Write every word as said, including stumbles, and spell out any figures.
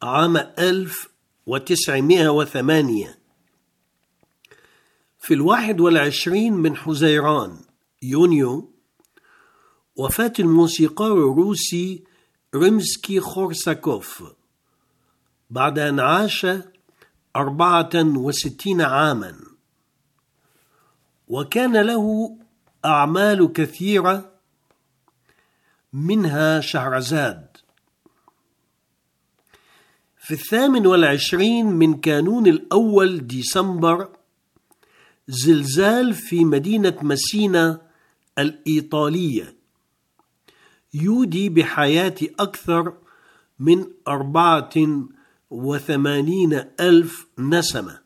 عام ألف وتسعمائة وثمانية. في الواحد والعشرين من حزيران يونيو وفاة الموسيقار الروسي ريمسكي خورساكوف بعد أن عاش أربعة وستين عاما، وكان له أعمال كثيرة منها شهرزاد. في الثامن والعشرين من كانون الأول ديسمبر زلزال في مدينة مسينا الإيطالية يودي بحياة أكثر من أربعة وثمانين ألف نسمة.